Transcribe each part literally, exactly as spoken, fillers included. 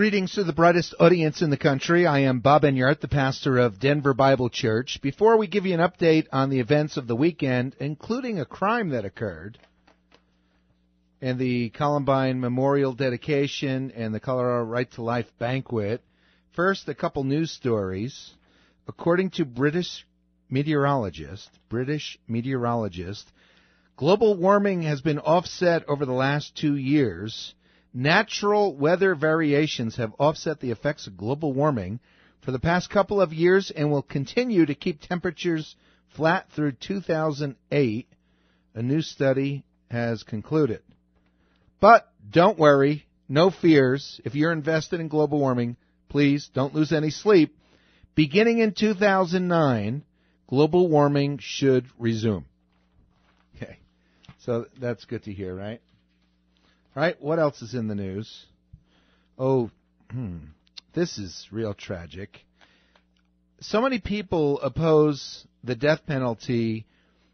Greetings to the brightest audience in the country. I am Bob Enyart, the pastor of Denver Bible Church. Before we give you an update on the events of the weekend, including a crime that occurred, and the Columbine Memorial dedication and the Colorado Right to Life banquet, first, a couple news stories. According to British meteorologist, British meteorologist, global warming has been offset over the last two years. Natural weather variations have offset the effects of global warming for the past couple of years and will continue to keep temperatures flat through two thousand eight, a new study has concluded. But don't worry, no fears. If you're invested in global warming, please don't lose any sleep. Beginning in two thousand nine, global warming should resume. Okay, so that's good to hear, right? All right, what else is in the news? Oh, hmm, this is real tragic. So many people oppose the death penalty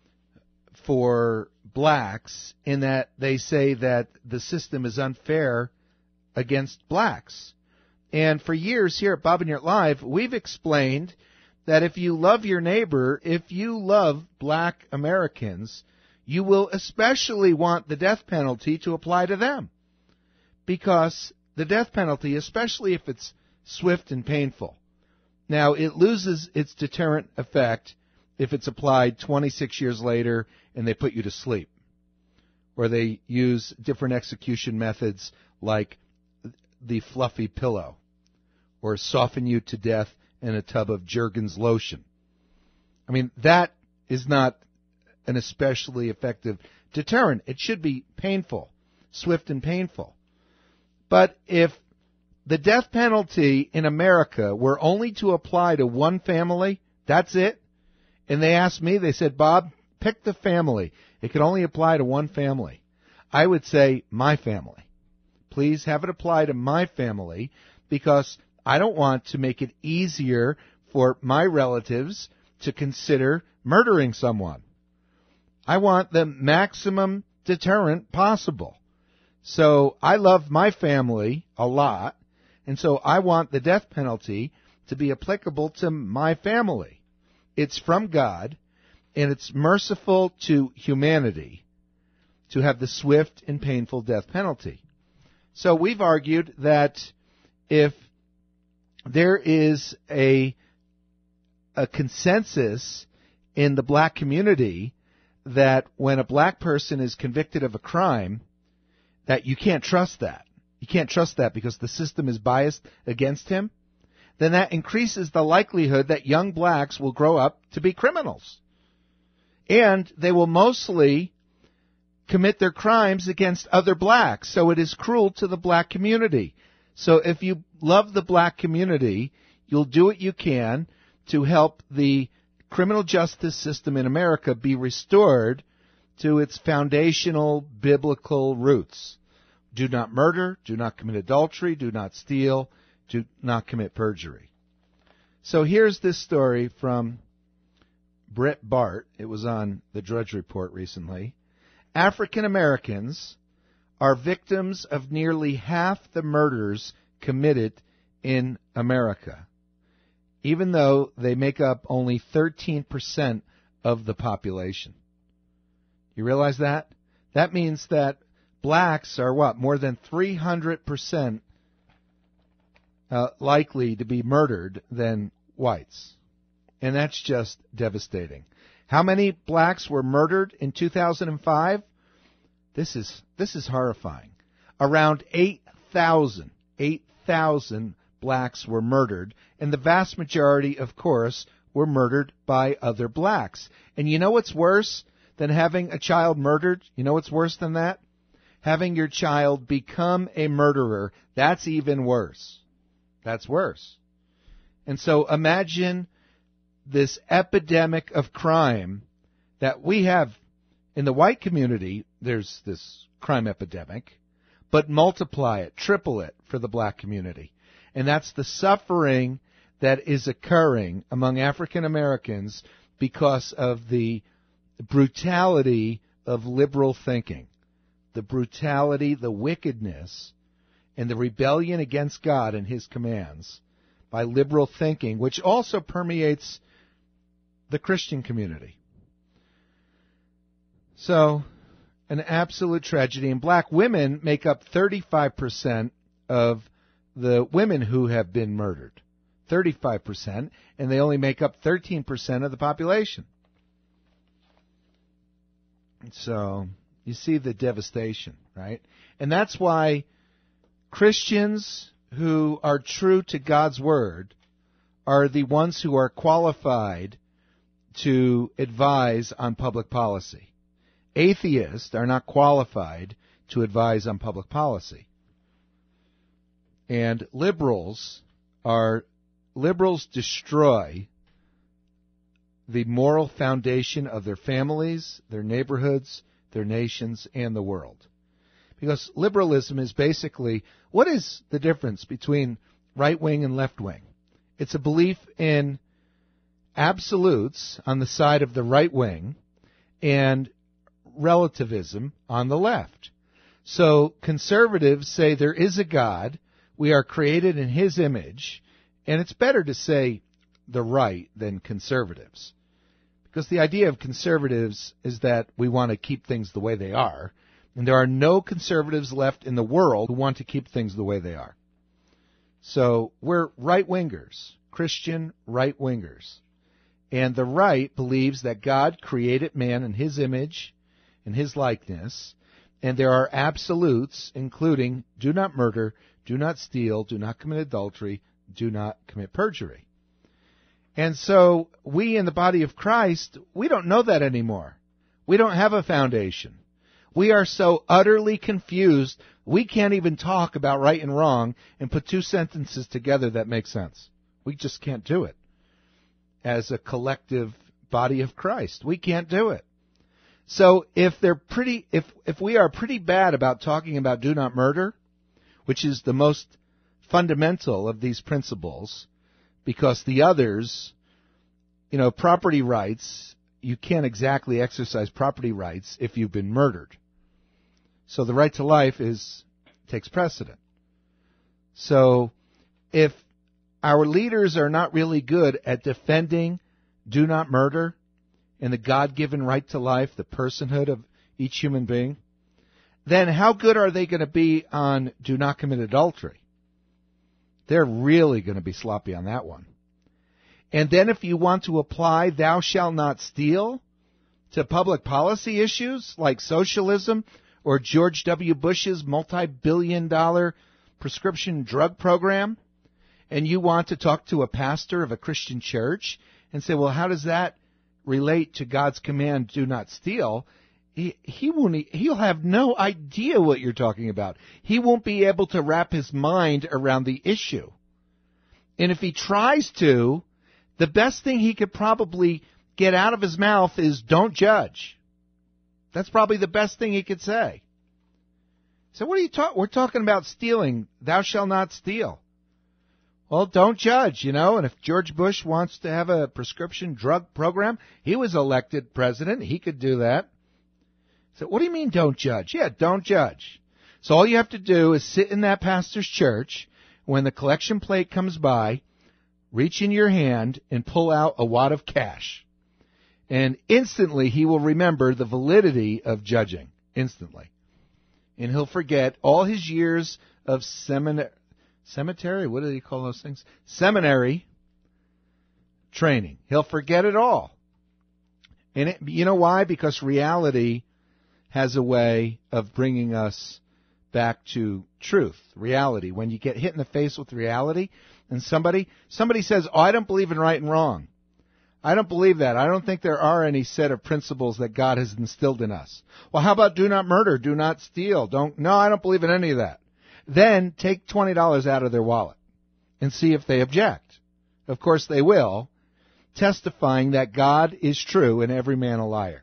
for blacks in that they say that the system is unfair against blacks. And for years here at Bob Enyart Live, we've explained that if you love your neighbor, if you love black Americans, you will especially want the death penalty to apply to them. Because the death penalty, especially if it's swift and painful, now it loses its deterrent effect if it's applied twenty-six years later and they put you to sleep. Or they use different execution methods like the fluffy pillow, or soften you to death in a tub of Jergens lotion. I mean, that is not an especially effective deterrent. It should be painful, swift and painful. But if the death penalty in America were only to apply to one family, that's it. And they asked me, they said, Bob, pick the family. It could only apply to one family. I would say my family. Please have it apply to my family, because I don't want to make it easier for my relatives to consider murdering someone. I want the maximum deterrent possible. So I love my family a lot, and so I want the death penalty to be applicable to my family. It's from God, and it's merciful to humanity to have the swift and painful death penalty. So we've argued that if there is a, a consensus in the black community that when a black person is convicted of a crime, that you can't trust that. You can't trust that because the system is biased against him, then that increases the likelihood that young blacks will grow up to be criminals. And they will mostly commit their crimes against other blacks, so it is cruel to the black community. So if you love the black community, you'll do what you can to help the criminal justice system in America be restored to its foundational biblical roots. Do not murder, do not commit adultery, do not steal, do not commit perjury. So here's this story from Brett Bart. It was on the Drudge Report recently. African Americans are victims of nearly half the murders committed in America, even though they make up only thirteen percent of the population. You realize that? That means that blacks are what? More than three hundred percent uh, likely to be murdered than whites. And that's just devastating. How many blacks were murdered in two thousand five? This is this is horrifying. Around eight thousand. eight thousand blacks were murdered, and the vast majority, of course, were murdered by other blacks. And you know what's worse than having a child murdered? You know what's worse than that? Having your child become a murderer. That's even worse. That's worse. And so imagine this epidemic of crime that we have in the white community. There's this crime epidemic, but multiply it, triple it for the black community. And that's the suffering that is occurring among African Americans because of the brutality of liberal thinking, the brutality, the wickedness, and the rebellion against God and His commands by liberal thinking, which also permeates the Christian community. So, an absolute tragedy. And black women make up thirty-five percent of the women who have been murdered. thirty-five percent, and they only make up thirteen percent of the population. So, you see the devastation, right? And that's why Christians who are true to God's Word are the ones who are qualified to advise on public policy. Atheists are not qualified to advise on public policy. And liberals are liberals destroy the moral foundation of their families, their neighborhoods, their nations, and the world. Because liberalism is basically, what is the difference between right wing and left wing? It's a belief in absolutes on the side of the right wing and relativism on the left. So conservatives say there is a God, we are created in His image, and it's better to say the right than conservatives. Because the idea of conservatives is that we want to keep things the way they are, and there are no conservatives left in the world who want to keep things the way they are. So we're right-wingers, Christian right-wingers. And the right believes that God created man in His image, in His likeness, and there are absolutes, including do not murder, do not steal, do not commit adultery, do not commit perjury. And so we in the body of Christ, we don't know that anymore. We don't have a foundation. We are so utterly confused, we can't even talk about right and wrong and put two sentences together that make sense. We just can't do it. As a collective body of Christ, we can't do it. So if they're pretty, if if we are pretty bad about talking about do not murder, which is the most fundamental of these principles, because the others, you know, property rights, you can't exactly exercise property rights if you've been murdered. So the right to life is takes precedent. So if our leaders are not really good at defending do not murder and the God-given right to life, the personhood of each human being, then how good are they going to be on do not commit adultery? They're really going to be sloppy on that one. And then if you want to apply thou shalt not steal to public policy issues like socialism or George W. Bush's multi-billion dollar prescription drug program, and you want to talk to a pastor of a Christian church and say, well, how does that relate to God's command, do not steal? He, he won't, he'll have no idea what you're talking about. He won't be able to wrap his mind around the issue. And if he tries to, the best thing he could probably get out of his mouth is don't judge. That's probably the best thing he could say. So what are you talking? We're talking about stealing. Thou shalt not steal. Well, don't judge, you know, and if George Bush wants to have a prescription drug program, he was elected president, he could do that. So what do you mean don't judge? Yeah, don't judge. So all you have to do is sit in that pastor's church, when the collection plate comes by, reach in your hand and pull out a wad of cash. And instantly he will remember the validity of judging, instantly. And he'll forget all his years of seminary, cemetery, what do you call those things? Seminary training. He'll forget it all. And it, you know why? Because reality has a way of bringing us back to truth, reality. When you get hit in the face with reality, and somebody somebody says, oh, I don't believe in right and wrong. I don't believe that. I don't think there are any set of principles that God has instilled in us. Well, how about do not murder, do not steal? Don't. No, I don't believe in any of that. Then take twenty dollars out of their wallet and see if they object. Of course they will, testifying that God is true and every man a liar.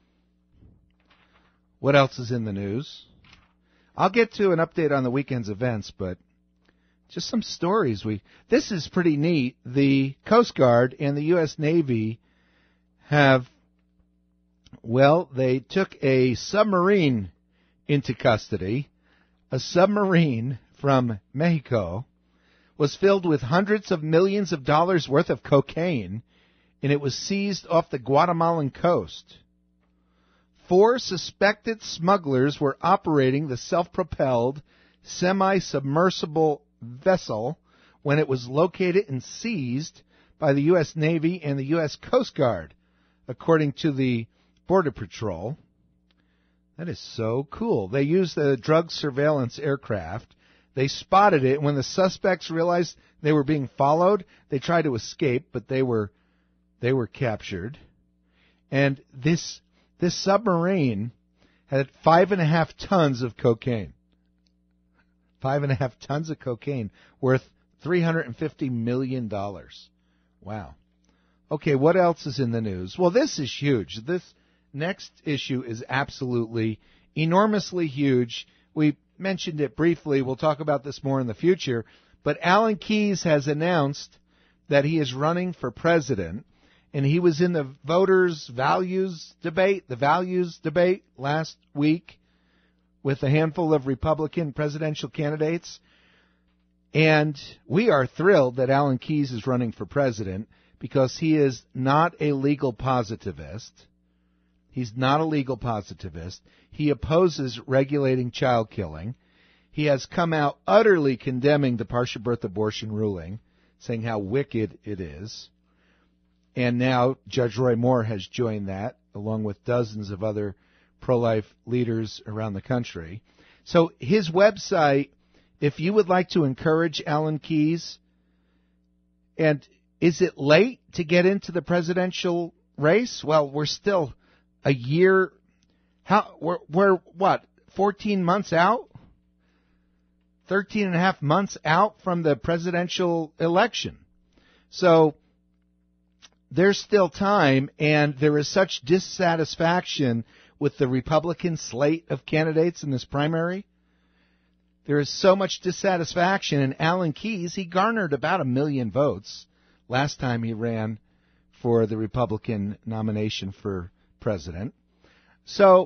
What else is in the news? I'll get to an update on the weekend's events, but just some stories. We This is pretty neat. The Coast Guard and the U S Navy have, well, they took a submarine into custody, a submarine from Mexico was filled with hundreds of millions of dollars worth of cocaine, and it was seized off the Guatemalan coast. Four suspected smugglers were operating the self-propelled semi-submersible vessel when it was located and seized by the U S Navy and the U S Coast Guard, according to the Border Patrol. That is so cool. They used the drug surveillance aircraft. They spotted it. When the suspects realized they were being followed, they tried to escape, but they were they were captured. And this this submarine had five and a half tons of cocaine. Five and a half tons of cocaine worth three hundred fifty million dollars. Wow. Okay, what else is in the news? Well, this is huge. This next issue is absolutely enormously huge. We mentioned it briefly. We'll talk about this more in the future. But Alan Keyes has announced that he is running for president, and he was in the voters' values debate, the values debate last week with a handful of Republican presidential candidates. And we are thrilled that Alan Keyes is running for president because he is not a legal positivist. He's not a legal positivist. He opposes regulating child killing. He has come out utterly condemning the partial birth abortion ruling, saying how wicked it is. And now Judge Roy Moore has joined that, along with dozens of other pro-life leaders around the country. So his website, if you would like to encourage Alan Keyes, and is it late to get into the presidential race? Well, we're still a year, how, we're, we're what, fourteen months out? thirteen and a half months out from the presidential election. So there's still time, and there is such dissatisfaction with the Republican slate of candidates in this primary. There is so much dissatisfaction, and Alan Keyes, he garnered about a million votes last time he ran for the Republican nomination for president. So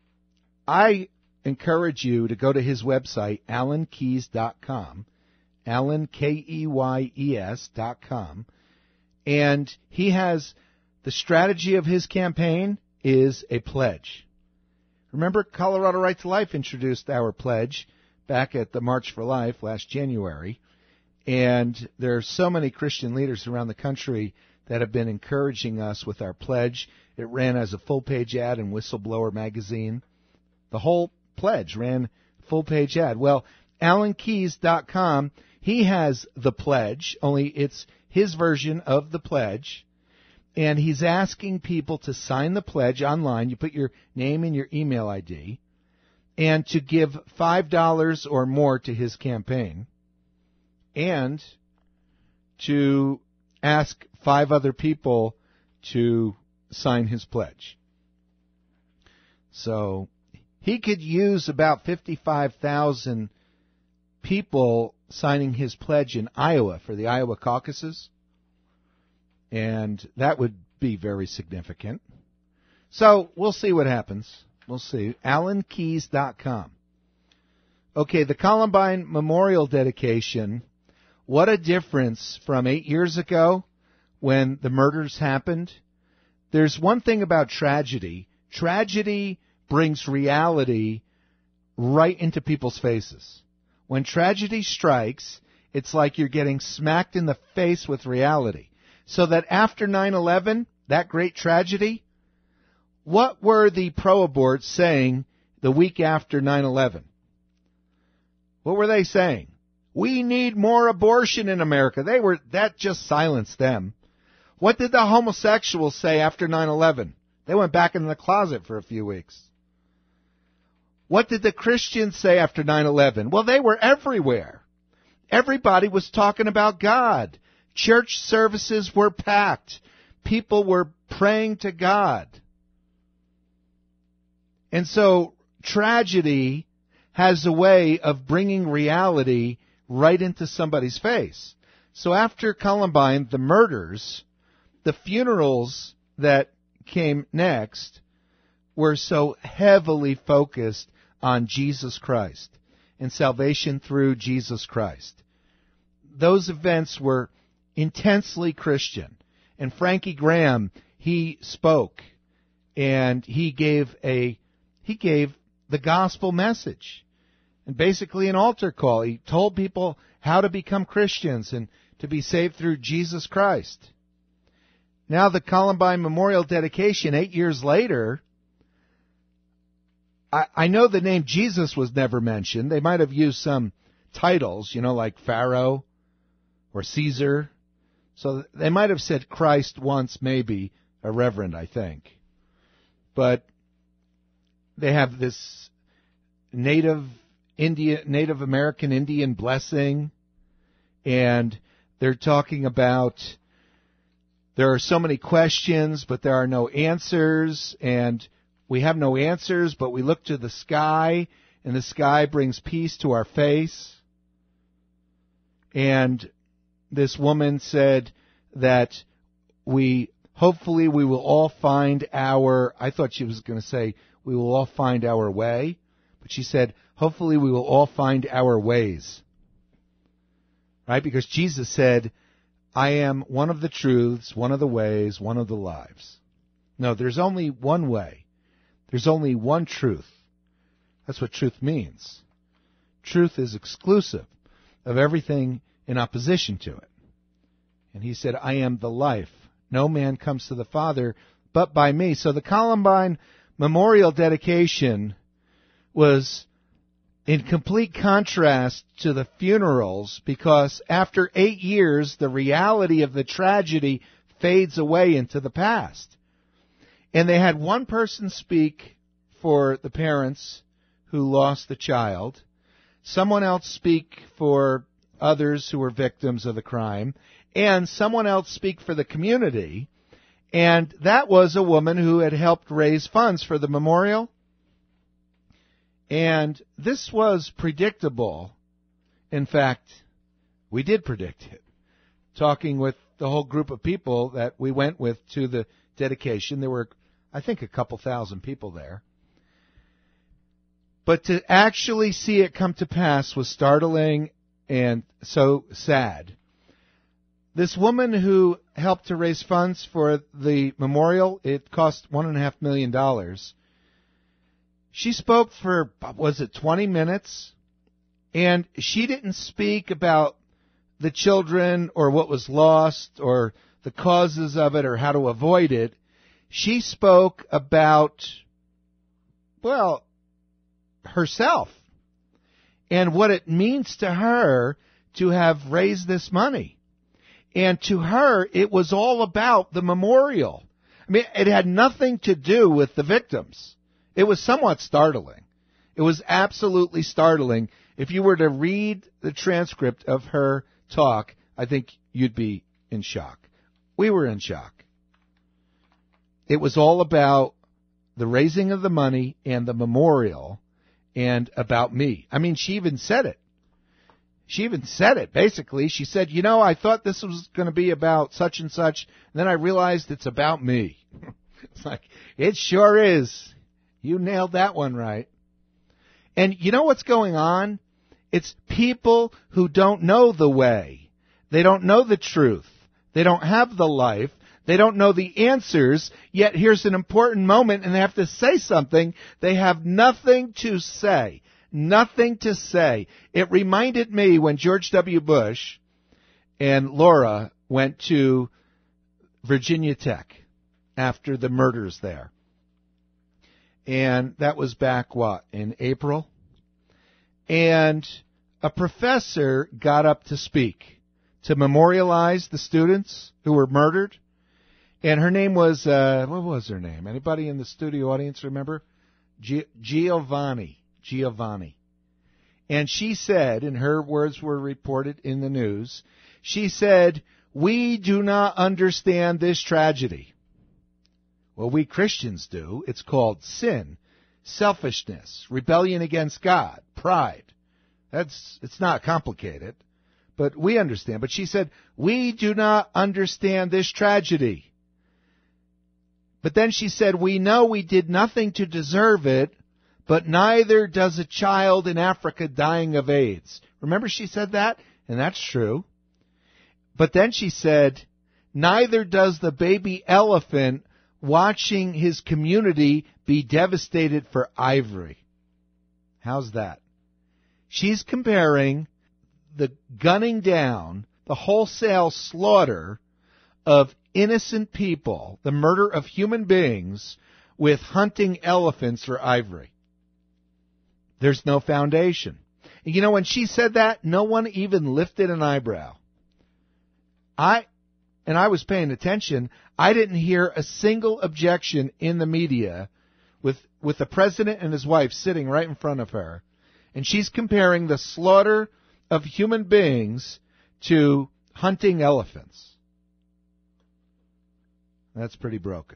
I encourage you to go to his website, alan keyes dot com, Alan, K E Y E S dot com, and he has the strategy of his campaign is a pledge. Remember, Colorado Right to Life introduced our pledge back at the March for Life last January, and there are so many Christian leaders around the country that have been encouraging us with our pledge. It ran as a full-page ad in Whistleblower magazine. The whole pledge ran full-page ad. Well, alan keyes dot com, he has the pledge, only it's his version of the pledge, and he's asking people to sign the pledge online. You put your name and your email I D, and to give five dollars or more to his campaign, and to ask five other people to sign his pledge. So he could use about fifty-five thousand people signing his pledge in Iowa for the Iowa caucuses, and that would be very significant. So we'll see what happens. We'll see. alan keyes dot com. Okay, the Columbine Memorial dedication. What a difference from eight years ago when the murders happened. There's one thing about tragedy. Tragedy brings reality right into people's faces. When tragedy strikes, it's like you're getting smacked in the face with reality. So that after nine eleven, that great tragedy, what were the pro-aborts saying the week after nine eleven? What were they saying? We need more abortion in America. They were, that just silenced them. What did the homosexuals say after nine eleven? They went back in the closet for a few weeks. What did the Christians say after nine eleven? Well, they were everywhere. Everybody was talking about God. Church services were packed. People were praying to God. And so tragedy has a way of bringing reality right into somebody's face. So after Columbine, the murders, the funerals that came next were so heavily focused on Jesus Christ and salvation through Jesus Christ. Those events were intensely Christian. And Frankie Graham, he spoke, and he gave a he gave the gospel message, and basically an altar call. He told people how to become Christians and to be saved through Jesus Christ. Now the Columbine Memorial dedication, eight years later, I, I know the name Jesus was never mentioned. They might have used some titles, you know, like Pharaoh or Caesar. So they might have said Christ once, maybe, a reverend, I think. But they have this Native Indian, Native American Indian blessing, and they're talking about there are so many questions, but there are no answers, and we have no answers, but we look to the sky, and the sky brings peace to our face. And this woman said that we, hopefully we will all find our, I thought she was going to say, we will all find our way. But she said, hopefully we will all find our ways. Right? Because Jesus said, I am one of the truths, one of the ways, one of the lives. No, there's only one way. There's only one truth. That's what truth means. Truth is exclusive of everything in opposition to it. And he said, I am the life. No man comes to the Father but by me. So the Columbine Memorial dedication was in complete contrast to the funerals, because after eight years, the reality of the tragedy fades away into the past. And they had one person speak for the parents who lost the child, someone else speak for others who were victims of the crime, and someone else speak for the community. And that was a woman who had helped raise funds for the memorial. And this was predictable. In fact, we did predict it. Talking with the whole group of people that we went with to the dedication, there were, I think, a couple thousand people there. But to actually see it come to pass was startling and so sad. This woman who helped to raise funds for the memorial, it cost one and a half million dollars. She spoke for, was it twenty minutes? And she didn't speak about the children or what was lost or the causes of it or how to avoid it. She spoke about, well, herself and what it means to her to have raised this money. And to her, it was all about the memorial. I mean, it had nothing to do with the victims. It was somewhat startling. It was absolutely startling. If you were to read the transcript of her talk, I think you'd be in shock. We were in shock. It was all about the raising of the money and the memorial and about me. I mean, she even said it. She even said it, basically. She said, you know, I thought this was going to be about such and such, and then I realized it's about me. It's like, it sure is. You nailed that one right. And you know what's going on? It's people who don't know the way. They don't know the truth. They don't have the life. They don't know the answers. Yet here's an important moment, and they have to say something. They have nothing to say. Nothing to say. It reminded me when George W. Bush and Laura went to Virginia Tech after the murders there. And that was back, what, in April? And a professor got up to speak, to memorialize the students who were murdered. And her name was, uh, what was her name? Anybody in the studio audience remember? G- Giovanni. Giovanni. And she said, and her words were reported in the news, she said, we do not understand this tragedy. Well, we Christians do. It's called sin, selfishness, rebellion against God, pride. That's, it's not complicated, but we understand. But she said, we do not understand this tragedy. But then she said, we know we did nothing to deserve it, but neither does a child in Africa dying of AIDS. Remember she said that? And that's true. But then she said, neither does the baby elephant watching his community be devastated for ivory. How's that? She's comparing the gunning down, the wholesale slaughter of innocent people, the murder of human beings, with hunting elephants for ivory. There's no foundation. And you know, when she said that, no one even lifted an eyebrow. I, and I was paying attention, I didn't hear a single objection in the media with, with the president and his wife sitting right in front of her. And she's comparing the slaughter of human beings to hunting elephants. That's pretty broken.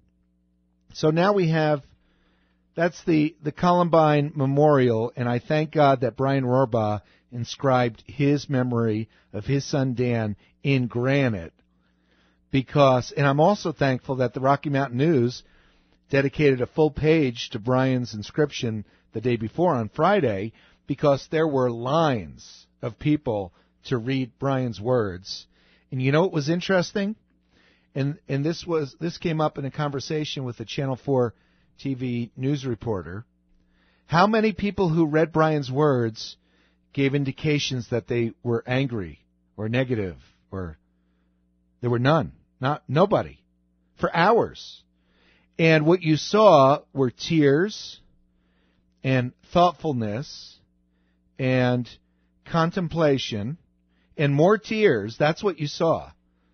So now we have, that's the, the Columbine Memorial, and I thank God that Brian Rohrbaugh inscribed his memory of his son Dan in granite, because, and I'm also thankful that the Rocky Mountain News dedicated a full page to Brian's inscription the day before on Friday, because there were lines of people to read Brian's words. And you know what was interesting? And and this was this came up in a conversation with a Channel four T V news reporter. How many people who read Brian's words gave indications that they were angry or negative, or there were none, not nobody, for hours. And what you saw were tears and thoughtfulness and contemplation and more tears. That's what you saw.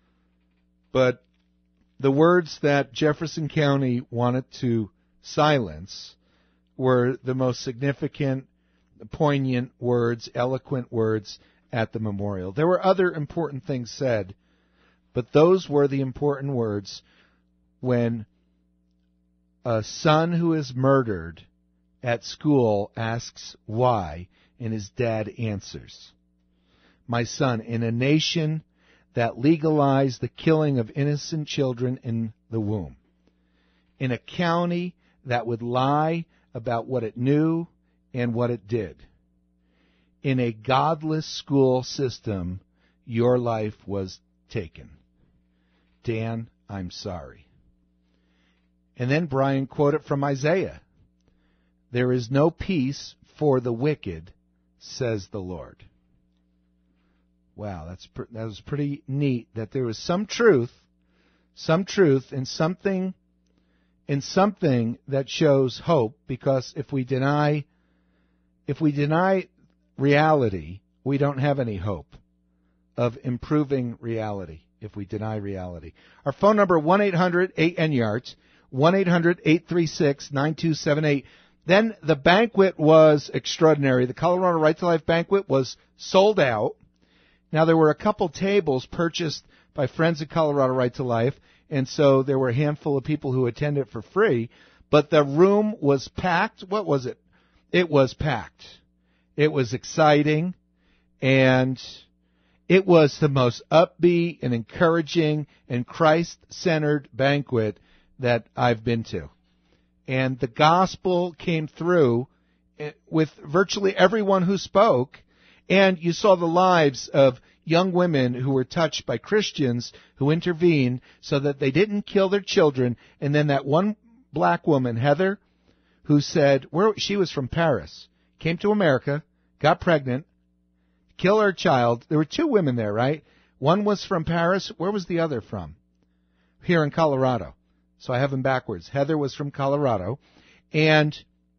But the words that Jefferson County wanted to silence were the most significant, poignant words, eloquent words at the memorial. There were other important things said, but those were the important words when a son who is murdered at school asks why, and his dad answers, "My son, in a nation that legalized the killing of innocent children in the womb, in a county that would lie about what it knew and what it did, in a godless school system, your life was taken. Dan, I'm sorry." And then Brian quoted from Isaiah, "There is no peace for the wicked, says the Lord." Wow, that's that was pretty neat that there was some truth, some truth in something, in something that shows hope. Because if we deny, if we deny reality, we don't have any hope of improving reality. If we deny reality, our phone number one eight hundred eight N Y A R T S, one eight hundred eight three six nine two seven eight. Then the banquet was extraordinary. The Colorado Right to Life banquet was sold out. Now, there were a couple tables purchased by Friends of Colorado Right to Life, and so there were a handful of people who attended for free, but the room was packed. What was it? It was packed. It was exciting, and it was the most upbeat and encouraging and Christ-centered banquet that I've been to. And the gospel came through with virtually everyone who spoke. And you saw the lives of young women who were touched by Christians who intervened so that they didn't kill their children. And then that one black woman, Heather, who said, where she was from Paris, came to America, got pregnant, killed her child. There were two women there, right? One was from Paris. Where was the other from? Here in Colorado. So I have them backwards. Heather was from Colorado. And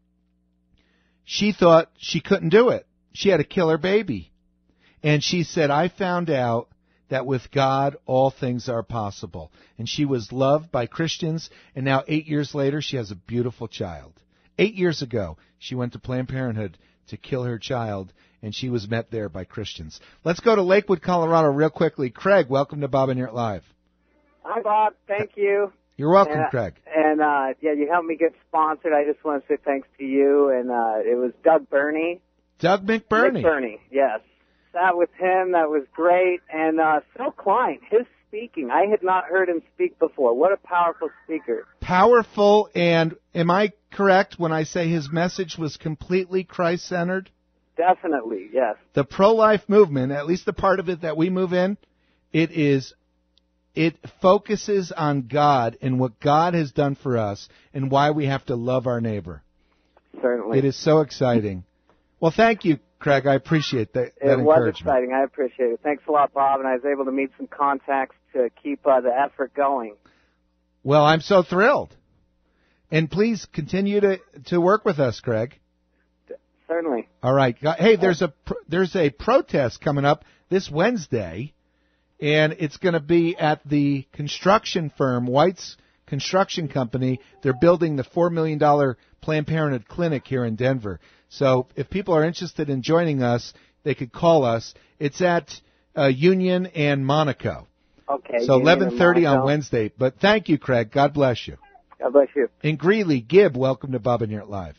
she thought she couldn't do it. She had to kill her baby. And she said, I found out that with God, all things are possible. And she was loved by Christians. And now eight years later, she has a beautiful child. Eight years ago, she went to Planned Parenthood to kill her child, and she was met there by Christians. Let's go to Lakewood, Colorado real quickly. Craig, welcome to Bob and Yurt Live. Hi, Bob. Thank you. You're welcome, and, Craig. And, uh, yeah, you helped me get sponsored. I just want to say thanks to you. And uh, it was Doug Burney. Doug McBurney. McBurney, yes. Sat with him. That was great. And uh, Phil Klein, his speaking, I had not heard him speak before. What a powerful speaker. Powerful, and am I correct when I say his message was completely Christ-centered? Definitely, yes. The pro-life movement, at least the part of it that we move in, it is, it focuses on God and what God has done for us and why we have to love our neighbor. Certainly. It is so exciting. Well, thank you, Craig. I appreciate that, that It was encouragement. exciting. I appreciate it. Thanks a lot, Bob, and I was able to meet some contacts to keep uh, the effort going. Well, I'm so thrilled. And please continue to, to work with us, Craig. Certainly. All right. Hey, there's a there's a protest coming up this Wednesday, and it's going to be at the construction firm, White's Construction Company. They're building the four million dollars Planned Parenthood clinic here in Denver. So if people are interested in joining us, they could call us. It's at uh, Union and Monaco. Okay. So Union eleven thirty and on Wednesday. But thank you, Craig. God bless you. God bless you. In Greeley, Gibb, welcome to Bob and Yurt Live.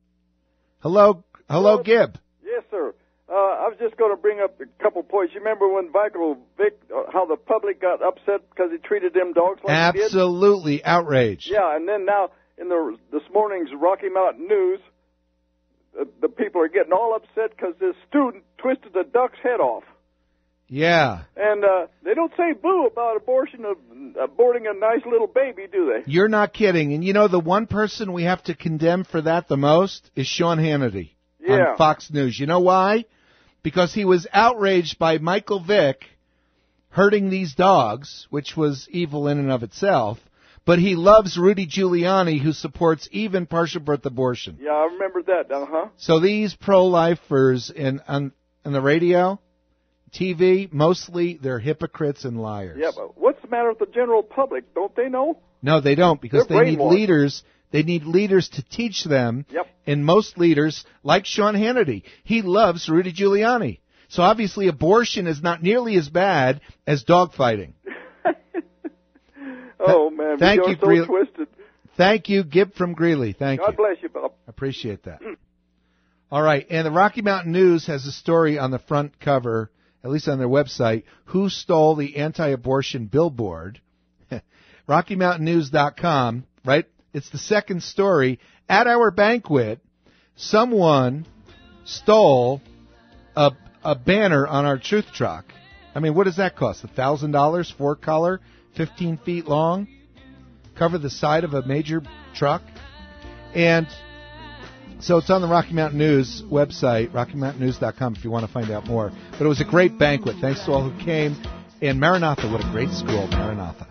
Hello, hello, Gibb. Yes, sir. Uh, I was just going to bring up a couple points. You remember when Michael Vick, uh, how the public got upset because he treated them dogs like Absolutely he did? outraged. Yeah, and then now in the this morning's Rocky Mountain News, uh, the people are getting all upset because this student twisted the duck's head off. Yeah. And uh, they don't say boo about abortion of aborting a nice little baby, do they? You're not kidding. And you know, the one person we have to condemn for that the most is Sean Hannity yeah. on Fox News. You know why? Because he was outraged by Michael Vick hurting these dogs, which was evil in and of itself. But he loves Rudy Giuliani, who supports even partial birth abortion. Yeah, I remember that. Uh-huh. So these pro-lifers in, on, on the radio, T V, mostly they're hypocrites and liars. Yeah, but what's the matter with the general public? Don't they know? No, they don't, because They're they need brainwashed. leaders. They need leaders to teach them. Yep. And most leaders, like Sean Hannity, he loves Rudy Giuliani. So obviously abortion is not nearly as bad as dogfighting. Oh, man, Thank we you, are so Greeley. twisted. Thank you, Gibb from Greeley. Thank God you. bless you, Bob. Appreciate that. All right, and the Rocky Mountain News has a story on the front cover, at least on their website, who stole the anti-abortion billboard. Rocky Mountain News dot com, right? It's the second story. At our banquet, someone stole a, a banner on our truth truck. I mean, what does that cost? one thousand dollars, four color, fifteen feet long, cover the side of a major truck? And so it's on the Rocky Mountain News website, Rocky Mountain News dot com, if you want to find out more. But it was a great banquet. Thanks to all who came. And Maranatha, what a great school, Maranatha.